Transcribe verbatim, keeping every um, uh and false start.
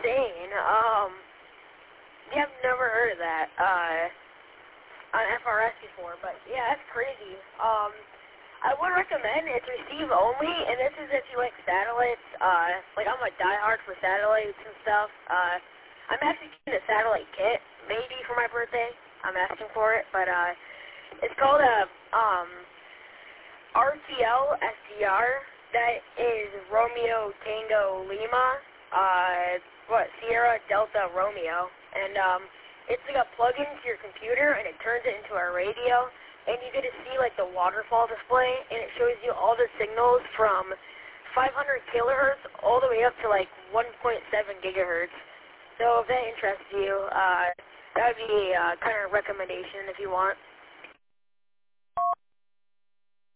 insane. Um, yeah, I've never heard of that uh, on F R S before, but yeah, that's crazy. Um, I would recommend it's receive only, and this is if you like satellites. Uh, like I'm a diehard for satellites and stuff. Uh, I'm actually getting a satellite kit, maybe for my birthday. I'm asking for it, but uh, it's called a um, R T L S D R. That is Romeo Tango Lima. Uh, what Sierra Delta Romeo, and um, it's like a plug-in to your computer, and it turns it into a radio. And you get to see like the waterfall display, and it shows you all the signals from five hundred kilohertz all the way up to like one point seven gigahertz. So if that interests you, uh, that would be a uh, kind of recommendation if you want.